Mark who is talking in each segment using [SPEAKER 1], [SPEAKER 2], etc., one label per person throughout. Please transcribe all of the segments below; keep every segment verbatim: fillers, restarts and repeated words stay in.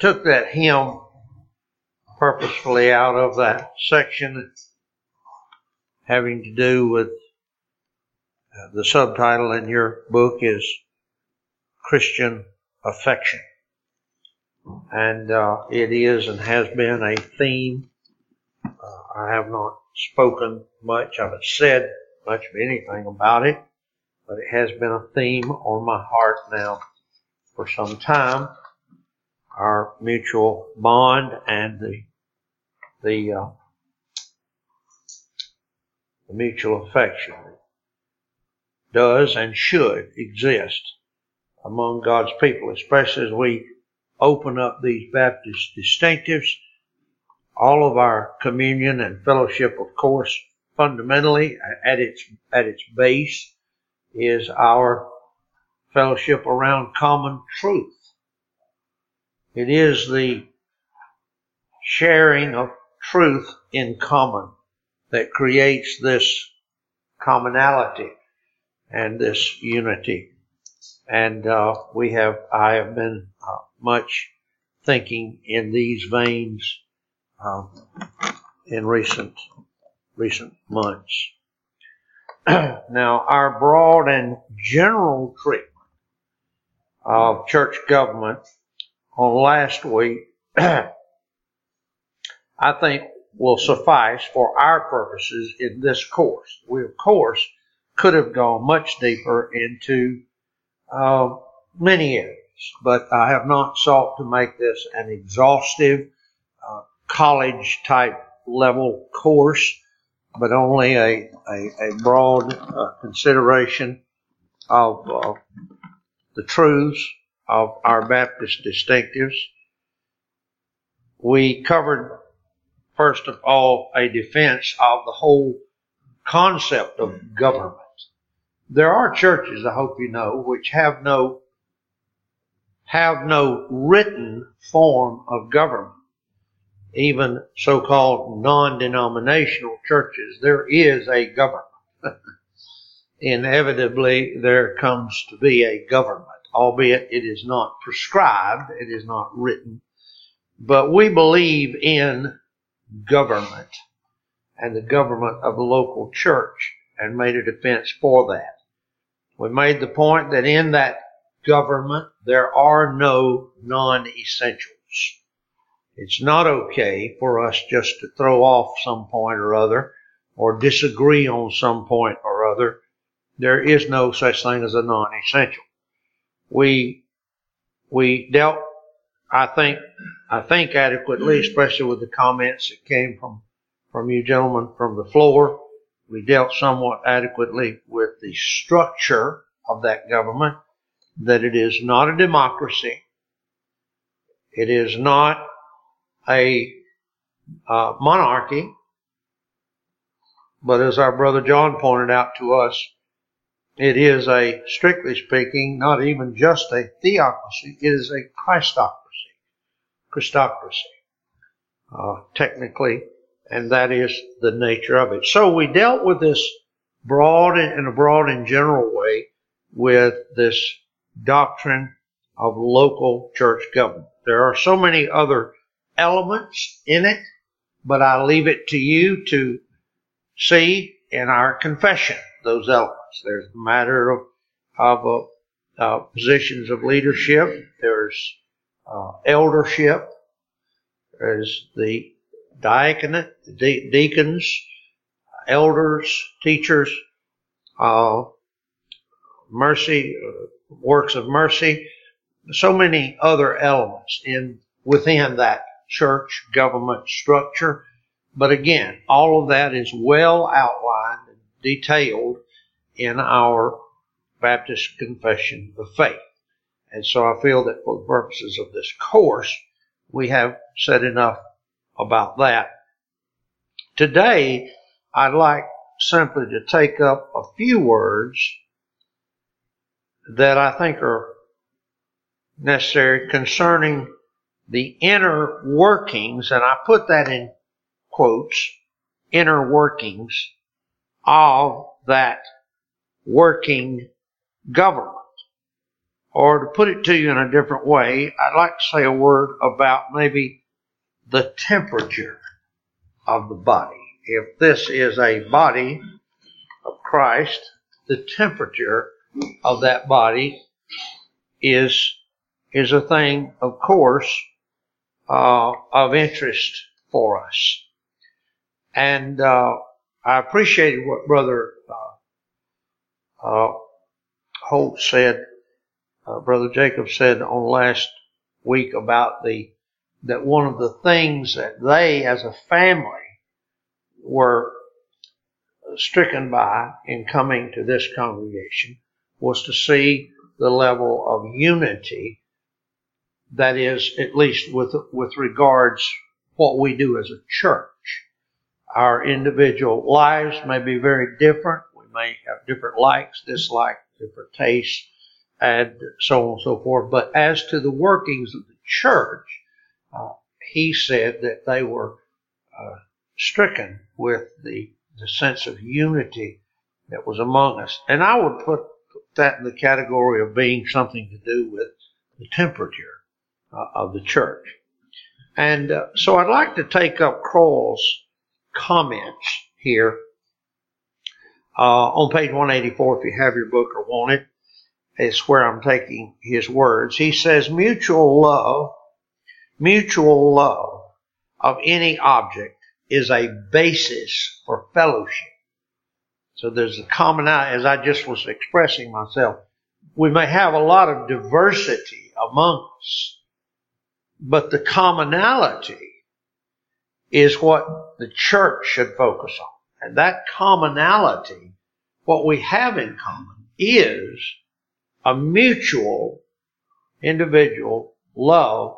[SPEAKER 1] took that hymn purposefully out of that section having to do with uh, the subtitle in your book is Christian Affection. And uh, it is and has been a theme. Uh, I have not spoken much, I haven't said much of anything about it, but it has been a theme on my heart now for some time. Our mutual bond and the the, uh, the mutual affection does and should exist among God's people, especially as we open up these Baptist distinctives. All of our communion and fellowship, of course, fundamentally at its at its base is our fellowship around common truth. It is the sharing of truth in common that creates this commonality and this unity. And uh, we have, I have been uh, much thinking in these veins uh, in recent recent months. Now, our broad and general treatment of church government on last week, I think, will suffice for our purposes in this course. We, of course, could have gone much deeper into uh, many areas, but I have not sought to make this an exhaustive uh, college-type level course, but only a, a, a broad uh, consideration of uh, the truths of our Baptist distinctives. We covered, first of all, a defense of the whole concept of government. There are churches, I hope you know, which have no have no written form of government. Even so-called non-denominational churches, there is a government. Inevitably, there comes to be a government, albeit it is not prescribed, it is not written. But we believe in government and the government of the local church and made a defense for that. We made the point that in that government there are no non-essentials. It's not okay for us just to throw off some point or other or disagree on some point or other. There is no such thing as a non-essential. We, we dealt, I think, I think adequately, especially with the comments that came from, from you gentlemen from the floor. We dealt somewhat adequately with the structure of that government, that it is not a democracy. It is not a uh, monarchy, but as our brother John pointed out to us, it is a, strictly speaking, not even just a theocracy, it is a Christocracy, Christocracy, uh, technically, and that is the nature of it. So we dealt with this broad, in a broad and general way, with this doctrine of local church government. There are so many other elements in it, but I leave it to you to see in our confession those elements. There's the matter of, of uh, uh, positions of leadership. There's uh, eldership. There's the diaconate, the de- deacons, elders, teachers, uh, mercy, uh, works of mercy. So many other elements in within that church government structure. But again, all of that is well outlined and detailed in our Baptist Confession of Faith. And so I feel that for the purposes of this course, we have said enough about that. Today, I'd like simply to take up a few words that I think are necessary concerning the inner workings, and I put that in quotes, inner workings of that working government or to put it to you in a different way, I'd like to say a word about maybe the temperature of the body. If this is a body of Christ, the temperature of that body is, is a thing, of course, uh, of interest for us. And uh, I appreciated what Brother uh, uh, Holt said, uh, Brother Jacob said on last week about the that one of the things that they as a family were stricken by in coming to this congregation was to see the level of unity that is, at least with with regards what we do as a church. Our individual lives may be very different. We may have different likes, dislikes, different tastes, and so on and so forth. But as to the workings of the church, uh, he said that they were uh, stricken with the, the sense of unity that was among us. And I would put that in the category of being something to do with the temperature uh, of the church. And uh, so I'd like to take up Crowell's comments here uh, on page one eighty-four, if you have your book or want it. It's where I'm taking his words. He says, mutual love, mutual love of any object is a basis for fellowship. So there's a commonality, as I just was expressing myself. We may have a lot of diversity among us, but the commonality is what the church should focus on. And that commonality, what we have in common, is a mutual, individual love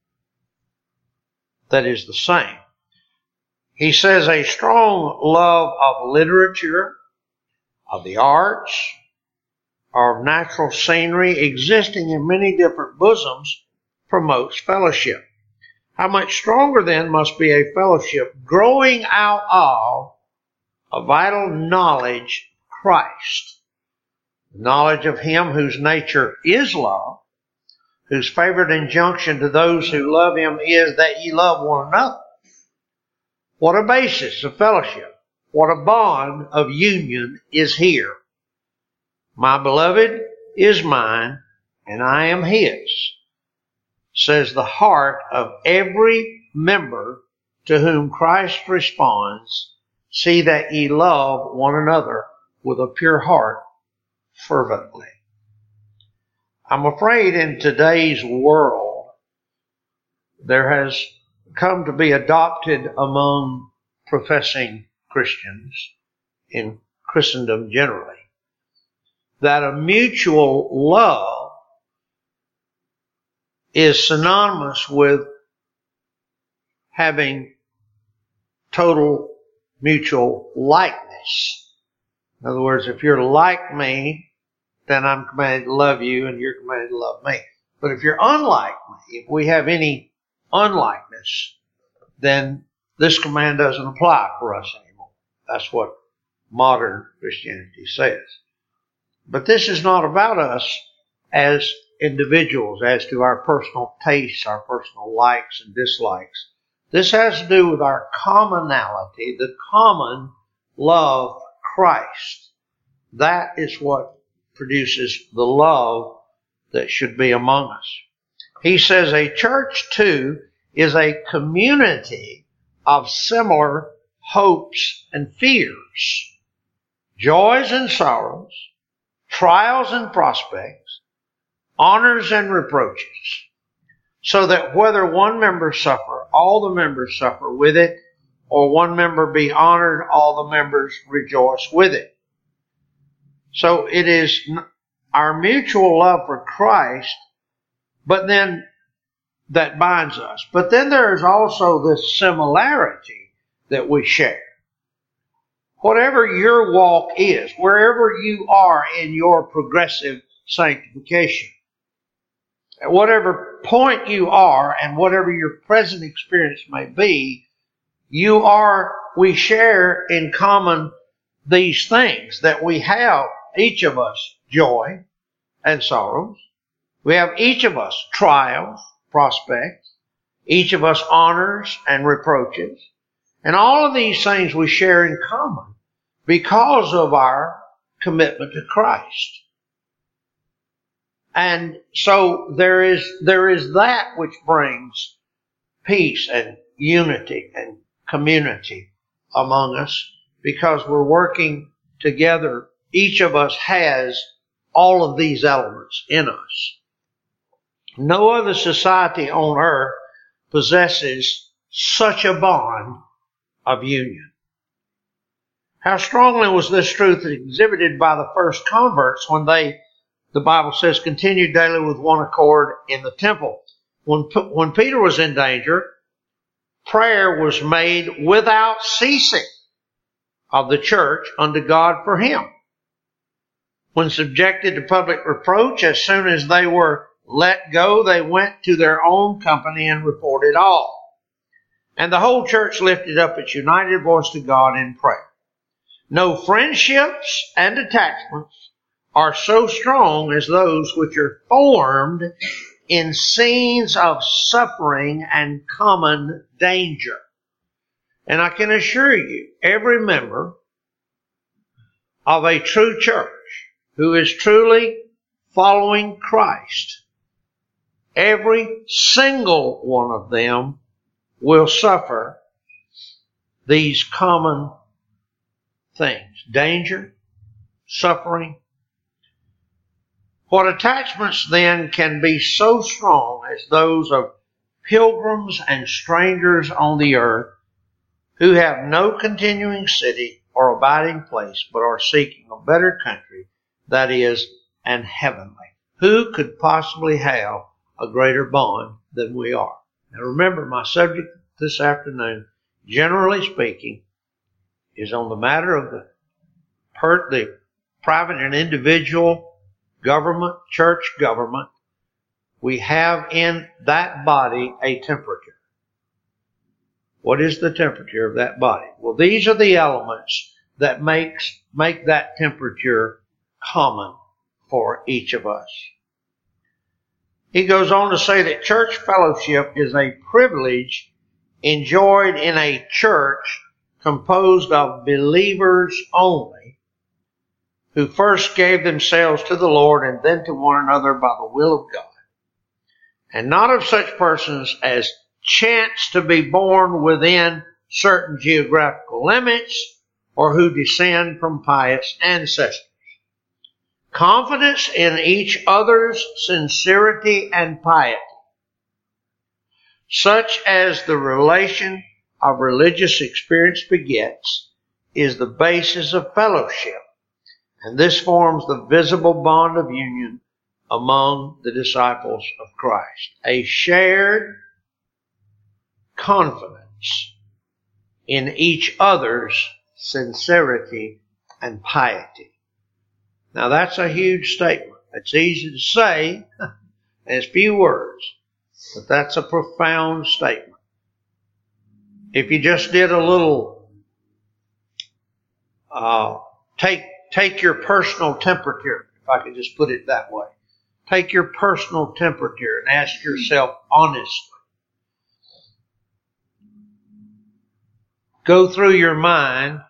[SPEAKER 1] that is the same. He says a strong love of literature, of the arts, or of natural scenery existing in many different bosoms promotes fellowship. How much stronger then must be a fellowship growing out of a vital knowledge of Christ. The knowledge of Him whose nature is love, whose favorite injunction to those who love Him is that ye love one another. What a basis of fellowship. What a bond of union is here. My beloved is mine, and I am His, says the heart of every member to whom Christ responds, see that ye love one another with a pure heart fervently. I'm afraid in today's world, there has come to be adopted among professing Christians in Christendom generally, that a mutual love is synonymous with having total mutual likeness. In other words, if you're like me, then I'm commanded to love you and you're commanded to love me. But if you're unlike me, if we have any unlikeness, then this command doesn't apply for us anymore. That's what modern Christianity says. But this is not about us as individuals, as to our personal tastes, our personal likes and dislikes. This has to do with our commonality, the common love of Christ. That is what produces the love that should be among us. He says a church, too, is a community of similar hopes and fears, joys and sorrows, trials and prospects, honors and reproaches, so that whether one member suffer, all the members suffer with it, or one member be honored, all the members rejoice with it. So it is our mutual love for Christ, but then that binds us. But then there is also this similarity that we share. Whatever your walk is, wherever you are in your progressive sanctification, at whatever point you are and whatever your present experience may be, you are, we share in common these things, that we have, each of us, joy and sorrows, We have each of us trials, prospects, each of us honors and reproaches. And all of these things we share in common because of our commitment to Christ. And so there is, there is that which brings peace and unity and community among us because we're working together. Each of us has all of these elements in us. No other society on earth possesses such a bond of union. How strongly was this truth exhibited by the first converts when they, the Bible says, continued daily with one accord in the temple. When, when Peter was in danger, prayer was made without ceasing of the church unto God for him. When subjected to public reproach, as soon as they were let go, they went to their own company and reported all. And the whole church lifted up its united voice to God in prayer. No friendships and attachments are so strong as those which are formed in scenes of suffering and common danger. And I can assure you, every member of a true church who is truly following Christ, every single one of them will suffer these common things. Danger, suffering. What attachments then can be so strong as those of pilgrims and strangers on the earth who have no continuing city or abiding place, but are seeking a better country, that is, an heavenly. Who could possibly have a greater bond than we are? Now remember, my subject this afternoon, generally speaking, is on the matter of the, per, the private and individual government, church government. We have in that body a temperature. What is the temperature of that body? Well, these are the elements that makes, make that temperature common for each of us. He goes on to say that church fellowship is a privilege enjoyed in a church composed of believers only, who first gave themselves to the Lord and then to one another by the will of God, and not of such persons as chance to be born within certain geographical limits or who descend from pious ancestors. Confidence in each other's sincerity and piety, such as the relation of religious experience begets, is the basis of fellowship, and this forms the visible bond of union among the disciples of Christ. A shared confidence in each other's sincerity and piety. Now that's a huge statement. It's easy to say, and it's few words, but that's a profound statement. If you just did a little, uh, take, take your personal temperature, if I could just put it that way. Take your personal temperature and ask yourself honestly. Go through your mind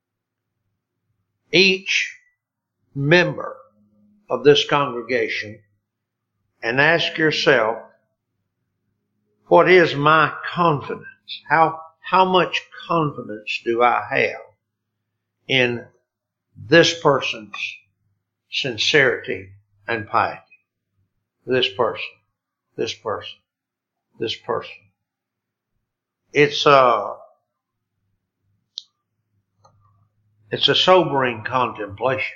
[SPEAKER 1] each member of this congregation and ask yourself, what is my confidence? How, how much confidence do I have in this person's sincerity and piety? This person, this person, this person. It's a, it's a sobering contemplation.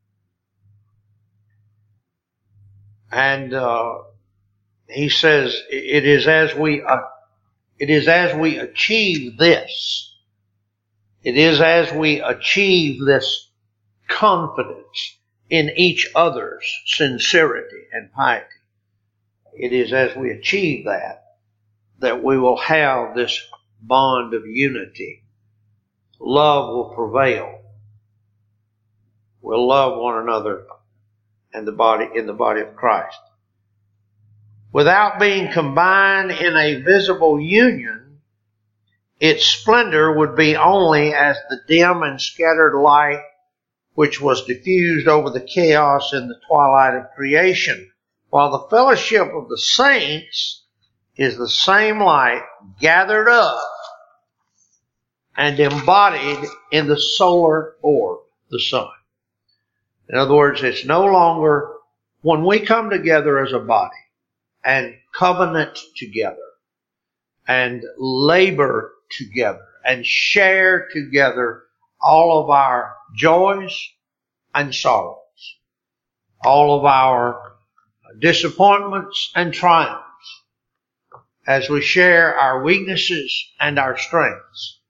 [SPEAKER 1] And uh, he says, it is as we uh, it is as we achieve this, it is as we achieve this confidence in each other's sincerity and piety. It is as we achieve that that we will have this bond of unity. Love will prevail. We'll love one another and the body in the body of Christ. Without being combined in a visible union, its splendor would be only as the dim and scattered light which was diffused over the chaos in the twilight of creation, while the fellowship of the saints is the same light gathered up and embodied in the solar orb, the sun. In other words, it's no longer, when we come together as a body and covenant together and labor together and share together all of our joys and sorrows, all of our disappointments and triumphs, as we share our weaknesses and our strengths,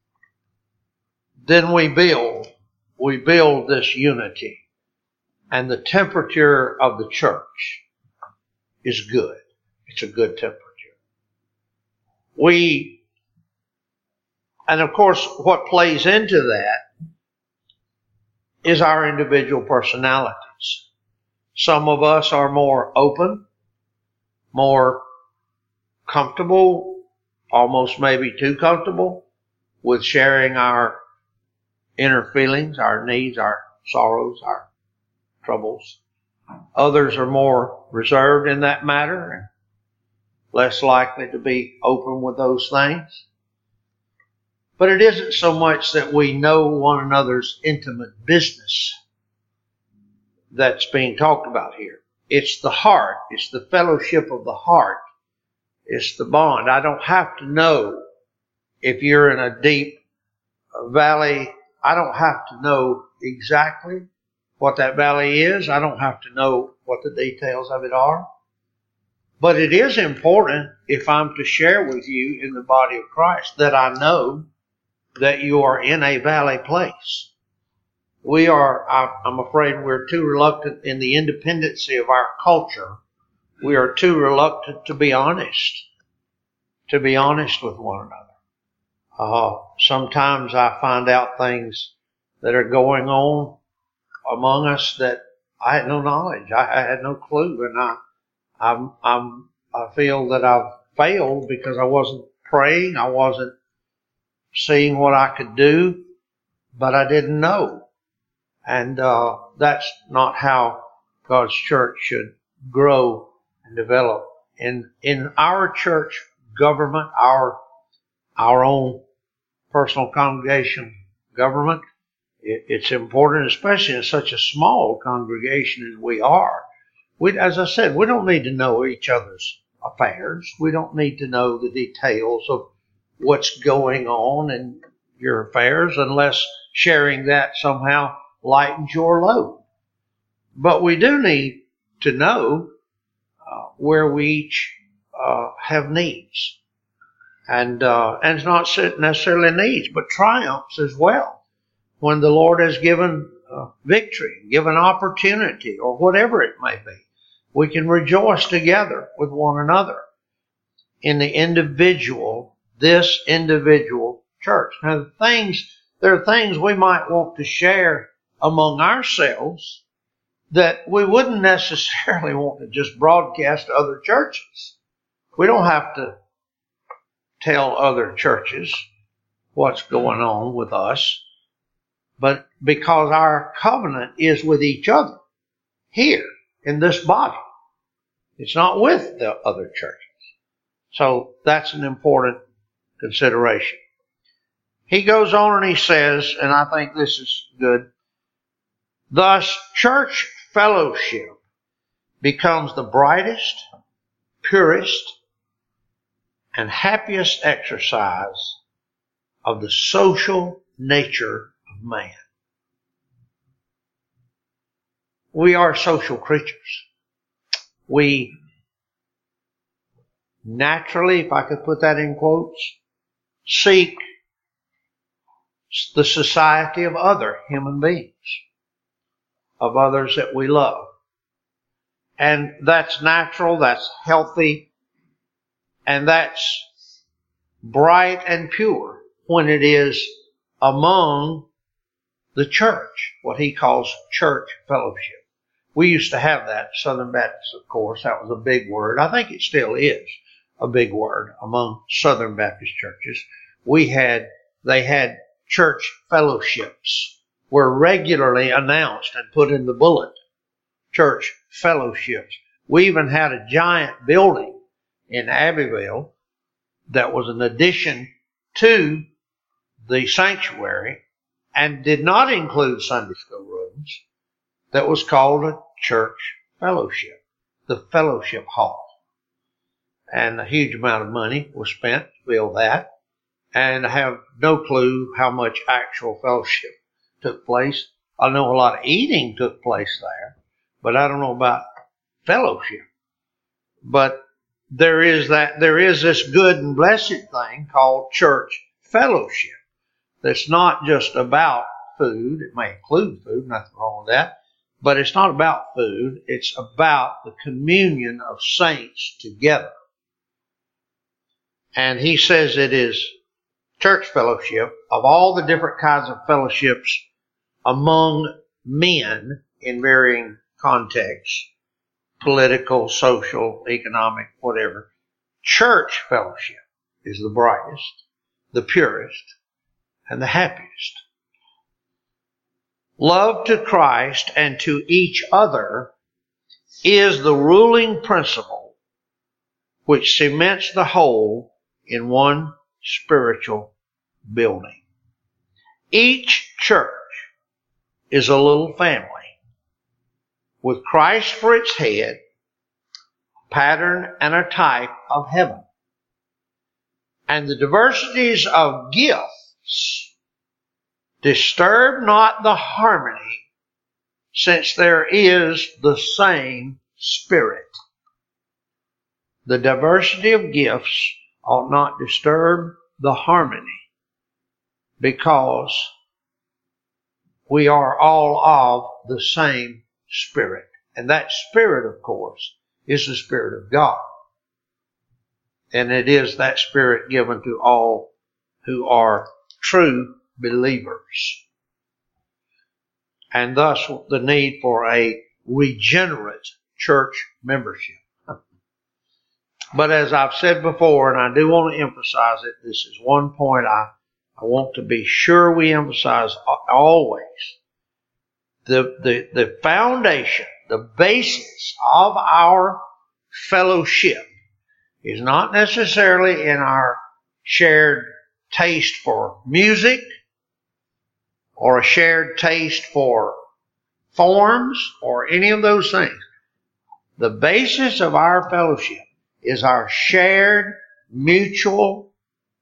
[SPEAKER 1] then we build, we build this unity. And the temperature of the church is good. It's a good temperature. We, and of course, what plays into that is our individual personalities. Some of us are more open, more comfortable, almost maybe too comfortable with sharing our inner feelings, our needs, our sorrows, our troubles. Others are more reserved in that matter and less likely to be open with those things. But it isn't so much that we know one another's intimate business that's being talked about here. It's the heart. It's the fellowship of the heart. It's the bond. I don't have to know if you're in a deep valley. I don't have to know exactly what that valley is. I don't have to know what the details of it are. But it is important, if I'm to share with you in the body of Christ, that I know that you are in a valley place. We are, I'm afraid we're too reluctant in the independency of our culture. We are too reluctant to be honest, to be honest with one another. Uh, sometimes I find out things that are going on among us that I had no knowledge. I, I had no clue. And I, I'm, I'm, I feel that I've failed because I wasn't praying. I wasn't seeing what I could do, but I didn't know. And, uh, that's not how God's church should grow and develop. In, in our church government, our, our own personal congregation government, it's important, especially in such a small congregation as we are. We, as I said, we don't need to know each other's affairs. We don't need to know the details of what's going on in your affairs unless sharing that somehow lightens your load. But we do need to know uh, where we each uh, have needs. And, uh, and it's not necessarily needs, but triumphs as well. When the Lord has given uh, victory, given opportunity, or whatever it may be, we can rejoice together with one another in the individual, this individual church. Now, the things, there are things we might want to share among ourselves that we wouldn't necessarily want to just broadcast to other churches. We don't have to tell other churches what's going on with us. But because our covenant is with each other here in this body. It's not with the other churches. So that's an important consideration. He goes on and he says, and I think this is good, thus church fellowship becomes the brightest, purest, and happiest exercise of the social nature of man. We are social creatures. We naturally, if I could put that in quotes, seek the society of other human beings, of others that we love. And that's natural, that's healthy, and that's bright and pure when it is among the church, what he calls church fellowship. We used to have that, Southern Baptist, of course. That was a big word. I think it still is a big word among Southern Baptist churches. We had, they had church fellowships were regularly announced and put in the bulletin. Church fellowships. We even had a giant building in Abbeville that was an addition to the sanctuary and did not include Sunday school rooms, that was called a church fellowship, the fellowship hall. And a huge amount of money was spent to build that. And I have no clue how much actual fellowship took place. I know a lot of eating took place there, but I don't know about fellowship. But there is that, there is this good and blessed thing called church fellowship. That's not just about food. It may include food, nothing wrong with that. But it's not about food. It's about the communion of saints together. And he says it is church fellowship of all the different kinds of fellowships among men in varying contexts, political, social, economic, whatever. Church fellowship is the brightest, the purest, and the happiest. Love to Christ and to each other is the ruling principle which cements the whole in one spiritual building. Each church is a little family with Christ for its head, a pattern and a type of heaven. And the diversities of gifts disturb not the harmony, since there is the same Spirit. The diversity of gifts ought not disturb the harmony, because we are all of the same Spirit. And that Spirit, of course, is the Spirit of God. And it is that Spirit given to all who are true believers. And thus the need for a regenerate church membership. But as I've said before, and I do want to emphasize it, this is one point I, I want to be sure we emphasize always. The, the, the foundation, the basis of our fellowship is not necessarily in our shared taste for music or a shared taste for forms or any of those things. The basis of our fellowship is our shared, mutual,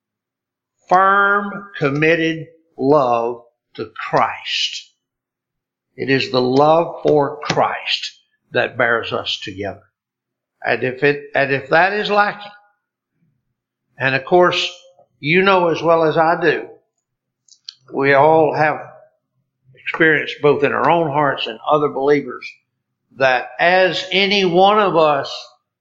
[SPEAKER 1] firm, committed love to Christ. It is the love for Christ that bears us together. And if it, and if that is lacking, and of course, you know as well as I do, we all have experienced both in our own hearts and other believers that as any one of us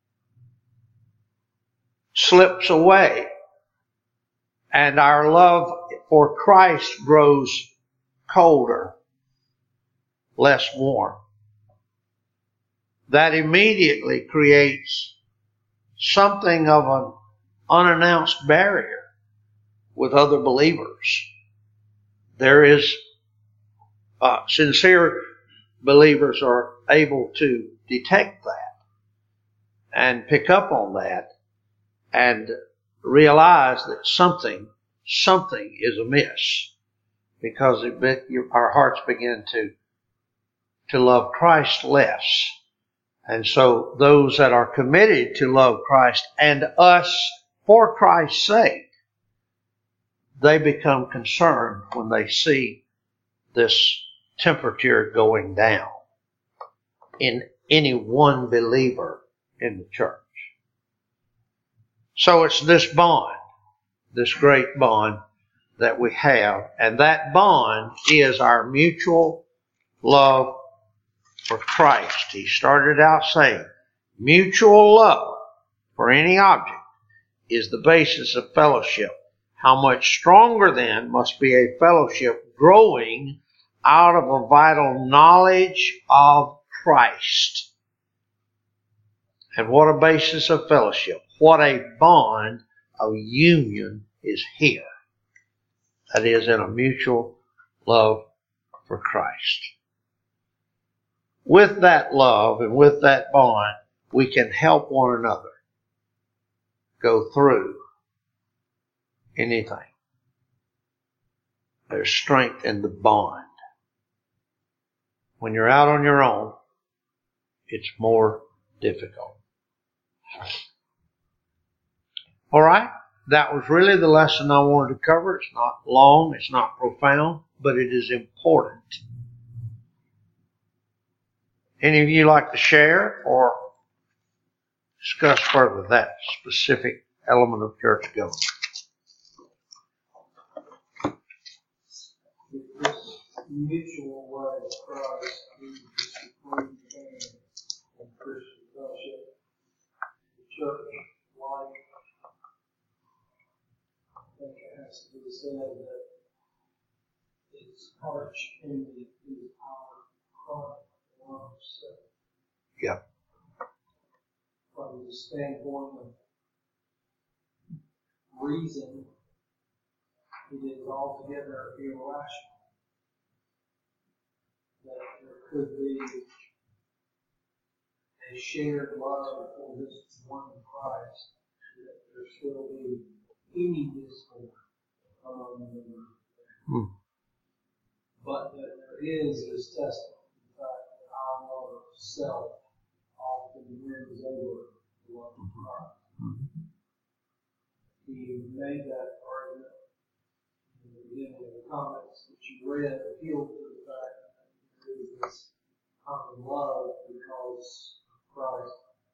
[SPEAKER 1] slips away and our love for Christ grows colder, less warm, that immediately creates something of an unannounced barrier with other believers. There is, uh, sincere believers are able to detect that and pick up on that and realize that something, something is amiss, because it, our hearts begin to, to love Christ less. And so those that are committed to love Christ and us for Christ's sake, they become concerned when they see this temperature going down in any one believer in the church. So it's this bond, this great bond that we have, and that bond is our mutual love for Christ. He started out saying, mutual love for any object is the basis of fellowship. How much stronger then must be a fellowship growing out of a vital knowledge of Christ. And what a basis of fellowship. What a bond of union is here. That is, in a mutual love for Christ. With that love and with that bond, we can help one another go through anything. There's strength in the bond. When you're out on your own, it's more difficult. All right, that was really the lesson I wanted to cover. It's not long, it's not profound, but it is important. Any of you like to share or discuss further that specific element of church going?
[SPEAKER 2] This mutual love of Christ is the supreme thing in Christian fellowship. The church, like, I think it has to be said that its arch enemy is our chronic love self.
[SPEAKER 1] Yeah.
[SPEAKER 2] From the standpoint of reason, it is altogether irrational that there could be a shared love for this one Christ, that there still be any discord among the members.
[SPEAKER 1] Hmm.
[SPEAKER 2] But that there is this testament to the fact that our love of self often wins over the love of Christ.
[SPEAKER 1] Mm-hmm.
[SPEAKER 2] He made that argument in the beginning of the comments that you read, appealed to the fact that there is this common love because of Christ.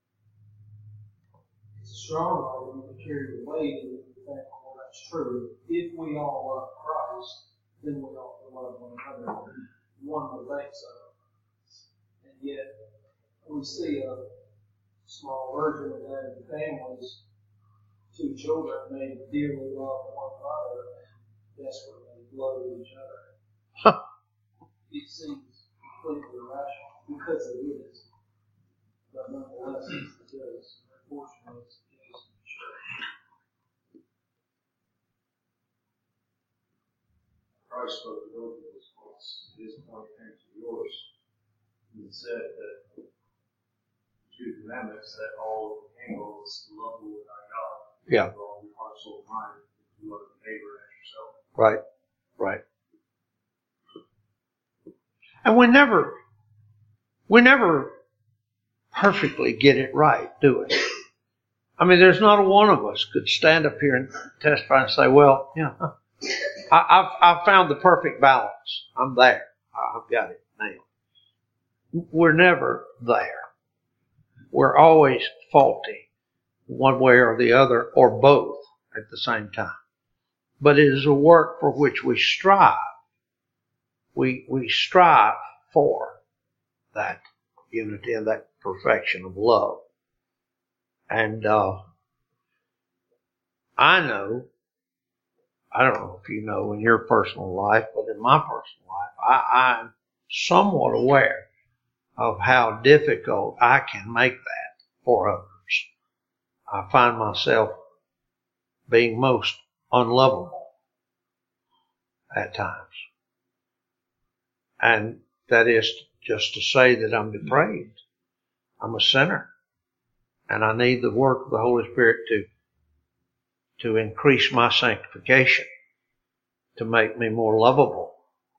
[SPEAKER 2] It's a strong argument to carry the weight and you think, well, that's true. If we all love Christ, then we ought to love one another. One would think so. And yet, we see a small version of that in families. Two children may dearly love one another and desperately love each other.
[SPEAKER 1] Huh.
[SPEAKER 2] It seems completely irrational because it is. But nonetheless, it's the case. Unfortunately, it's the case in the church.
[SPEAKER 3] Christ spoke to both of those points. His point came to yours. He said that the two commandments that all handle is to love the Lord thy God.
[SPEAKER 1] Yeah.
[SPEAKER 3] With all your heart, soul, mind, and to love your neighbor as yourself.
[SPEAKER 1] Right, right. And we never, we never perfectly get it right, do we? I mean, there's not a one of us could stand up here and testify and say, well, yeah, I, I've, I've found the perfect balance. I'm there. I've got it now. We're never there. We're always faulty, one way or the other, or both at the same time. But it is a work for which we strive. We, we strive for that unity and that perfection of love. And, uh, I know, I don't know if you know in your personal life, but in my personal life, I, I'm somewhat aware of how difficult I can make that for others. I find myself being most unlovable at times. And that is just to say that I'm depraved. I'm a sinner. And I need the work of the Holy Spirit to, to increase my sanctification, to make me more lovable.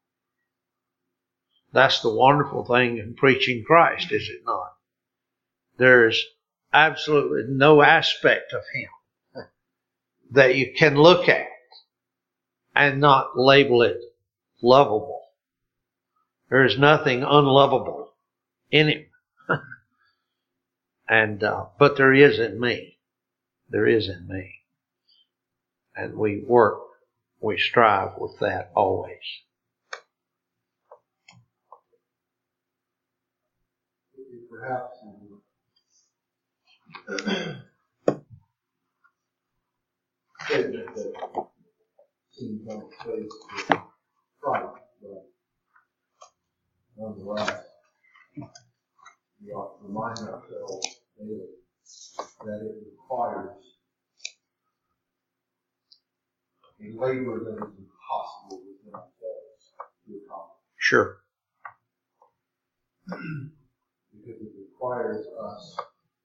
[SPEAKER 1] That's the wonderful thing in preaching Christ, is it not? There's absolutely no aspect of Him that you can look at and not label it lovable. There is nothing unlovable in Him. and uh, but there is in me. There is in me. And we work, we strive with that always.
[SPEAKER 3] Perhaps statement that seems on its face is right, but nonetheless,
[SPEAKER 4] requires a labor that is impossible within ourselves to accomplish.
[SPEAKER 1] Sure.
[SPEAKER 4] Because it requires us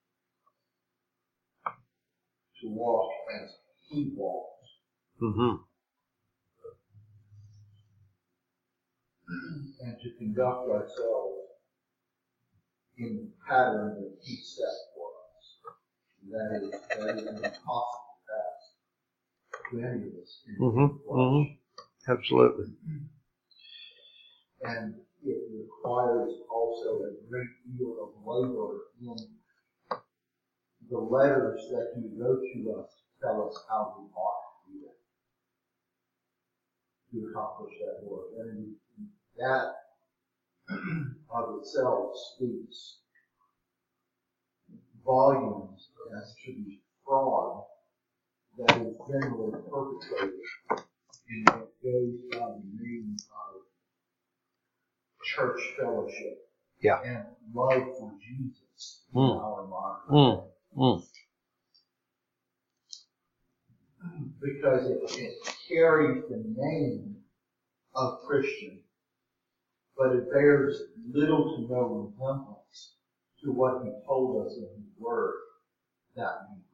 [SPEAKER 4] to walk as He walks.
[SPEAKER 1] Mm-hmm.
[SPEAKER 4] And to conduct ourselves in the pattern that He set for us. That is, that is an impossible task to any of us.
[SPEAKER 1] Mm-hmm. Mm-hmm. Absolutely.
[SPEAKER 4] And it requires also a great deal of labor in the letters that He wrote to us to tell us how we ought to do that, to accomplish that work. And that of itself speaks volumes as to the fraud that is generally perpetrated in what goes by the name of church fellowship
[SPEAKER 1] Yeah.
[SPEAKER 4] and love for Jesus in
[SPEAKER 1] Mm.
[SPEAKER 4] our modern
[SPEAKER 1] Mm.
[SPEAKER 4] day.
[SPEAKER 1] Mm.
[SPEAKER 4] Because it, it carries the name of Christian, but it bears little to no resemblance to what He told us in His Word that means.